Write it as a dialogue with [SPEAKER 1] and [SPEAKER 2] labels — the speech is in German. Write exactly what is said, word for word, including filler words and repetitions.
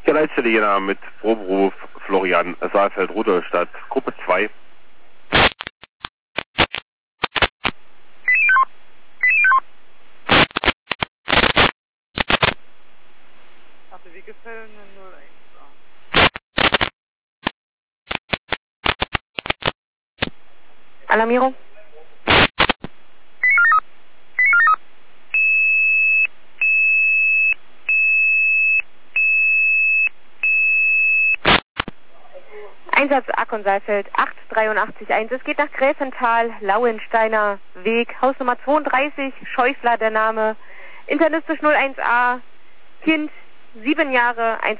[SPEAKER 1] Ja, Leitstelle Jena mit Proberuf Florian Saalfeld-Rudolstadt, Gruppe zwei.
[SPEAKER 2] Hatte wie gefallen null eins.
[SPEAKER 3] Alarmierung. Einsatz Akkon Saalfeld acht drei acht eins. Es geht nach Gräfenthal, Lauensteiner Weg, Hausnummer zweiunddreißig, Schäufler der Name, internistisch null eins a, Kind, sieben Jahre, eins